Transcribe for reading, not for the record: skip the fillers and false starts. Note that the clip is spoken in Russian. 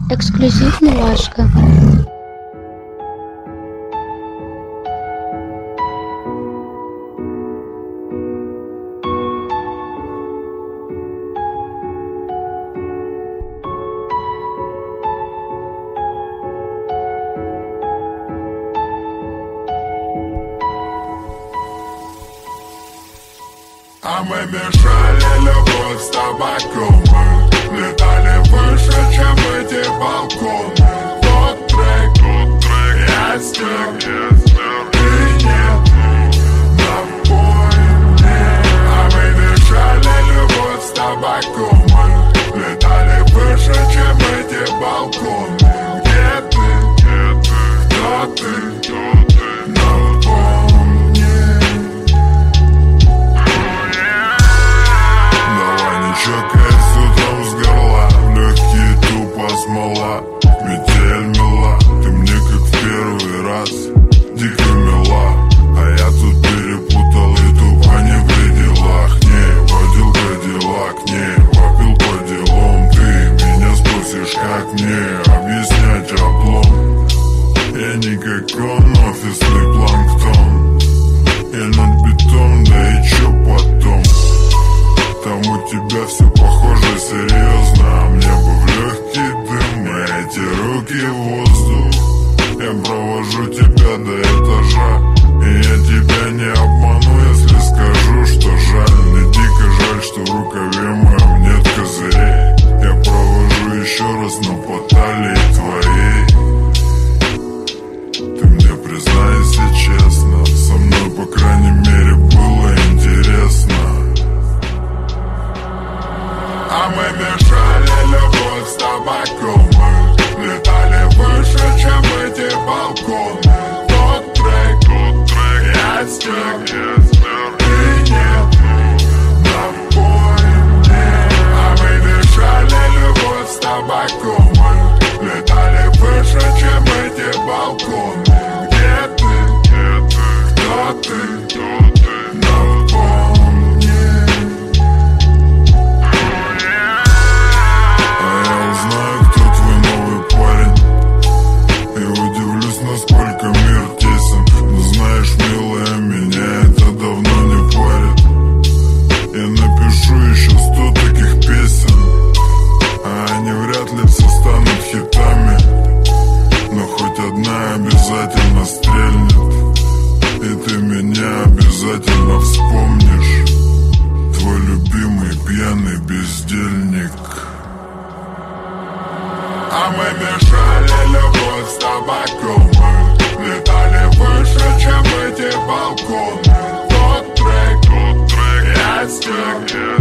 Эксклюзив милашка. А мы мешали любовь с табаком. Мы летали выше, чем эти балконы. Тот трек, я стер, ты нет. Напомни. А мы мешали любовь с табаком. Мы летали выше, чем эти балконы. Где ты? Кто ты? Чокаясь утром с горла, в легкие тупо смола. Метель мила, ты мне как в первый раз. Дико мила, а я тут перепутал и тупо не при делах. Не водил Кадиллак, не вопил по делам. Ты меня спросишь, как мне объяснять облом? Я не как он, офисный планктон. Я над бетом, да и чё потом? Там у тебя все похоже серьезно, а мне бы в легкий дым, и эти руки в воздух. Я провожу тебя до этажа, и я тебя не обману, если скажу, что жаль. Мне дико жаль, что в рукаве моем нет козырей. Я провожу еще раз, но по талии твоей. Ты мне признайся честно, со мной по крайней мере было интересно. А мы мешали любовь с табаком. Мы летали выше, чем эти балконы. Тот трек, я стер, ты нет. Напомни. А мы мешали любовь с табаком. Мы летали выше, чем эти балконы. Где ты? Кто ты? Насколько мир тесен, но знаешь, милая, меня это давно не парит. Я напишу еще 100 таких песен, а они вряд ли все станут хитами. Но хоть одна обязательно стрельнет, и ты меня обязательно вспомнишь. Твой любимый пьяный бездельник. А мы мешали любовь с табаком. Мы летали выше, чем эти балконы. Тот трек, я стер.